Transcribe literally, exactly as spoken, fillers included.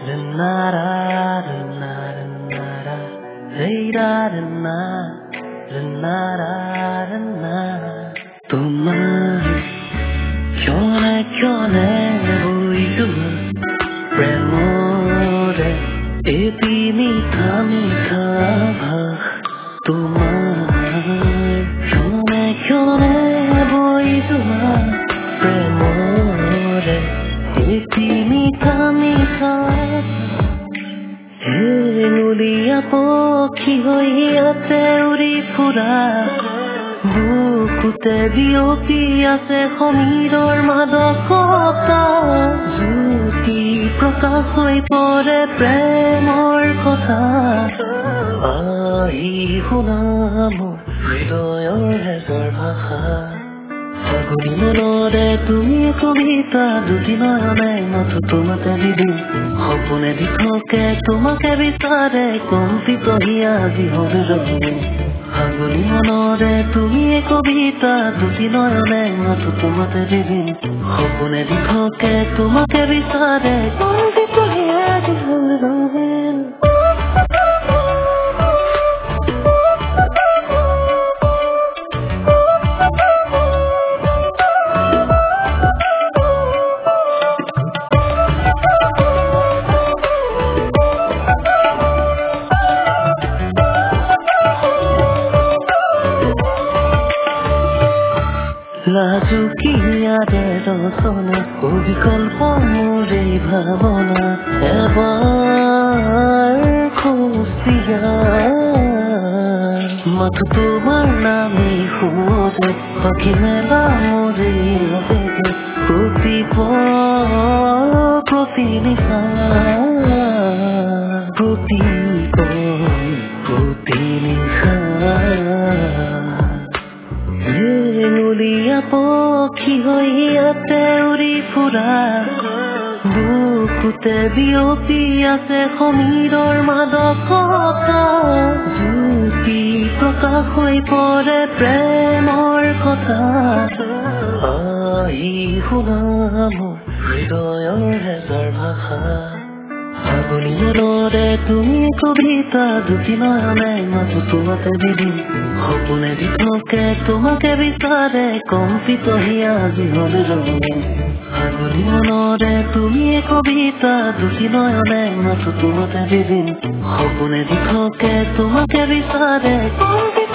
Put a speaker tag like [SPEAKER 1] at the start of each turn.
[SPEAKER 1] বুকুতে বিয়পি আছে সমীৰৰ মাদকতা জ্যোতি প্ৰকাশ হৈ পৰে প্ৰেমৰ কথা আহি শুনা মোৰ হৃদয়ৰ হেজাৰ ভাষা ফাগুনী মনৰে তুমি কবিতা দুটি নয়নে মাথো তোমাতে দিদি সপোনে দিখকে তোমাকে বিচাৰে কম্পিত হিয়া আজি হবে ৰঙীন ফাগুনী মনৰে তুমি কবিতা দুটি নয়নে মাথো তোমাতে দিদি সপোনে দিখকে তোমাকে বিচাৰে কম্পিত হিয়া আজি হবে ৰঙীন লাজুকীয়াৰে ৰচনা অবিকল্প মোৰে ভাৱনা এবাৰ খুচিয়া মাথো তোমাৰ নামে সোঁজে পাখি মেলা মোৰে আবেগে প্ৰতিপল প্ৰতি নিশা প্ৰতিপল প্ৰতি নিশা পক্ষী হৈ ইয়াতে উৰি ফুৰা বুকুতে বিয়পি আছে সমীৰৰ মাদকতা জ্যোতি প্ৰকাশ হৈ পৰে প্ৰেমৰ কথা আহি শুনা মোৰ হৃদয়ৰ হেজাৰ ভাষা ফাগুনী মনৰে তুমি কবিতা দুটি নয়নে মাথো তোমাতে দিদি সপোনে দিখকে তোমাকে বিচাৰে কম্পিত হিয়া আজি হবে ৰঙীন ফাগুনী মনৰে তুমি কবিতা দুটি নয়নে মাথো তোমাতে দিদি সপোনে দিখকে তোমাকে বিচাৰে কম্পিত